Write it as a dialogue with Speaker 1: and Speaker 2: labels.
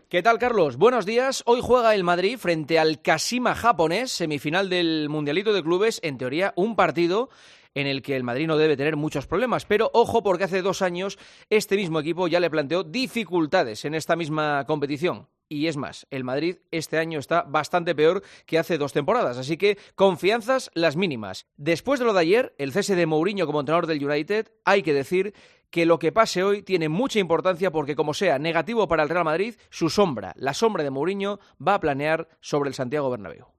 Speaker 1: ¿Qué tal, Carlos? Buenos días. Hoy juega el Madrid frente al Kashima japonés, semifinal del Mundialito de Clubes. En teoría, un partido en el que el Madrid no debe tener muchos problemas. Pero ojo, porque hace 2 años este mismo equipo ya le planteó dificultades en esta misma competición. Y es más, el Madrid este año está bastante peor que hace 2 temporadas, así que confianzas las mínimas. Después de lo de ayer, el cese de Mourinho como entrenador del United, hay que decir que lo que pase hoy tiene mucha importancia porque, como sea negativo para el Real Madrid, su sombra, la sombra de Mourinho, va a planear sobre el Santiago Bernabéu.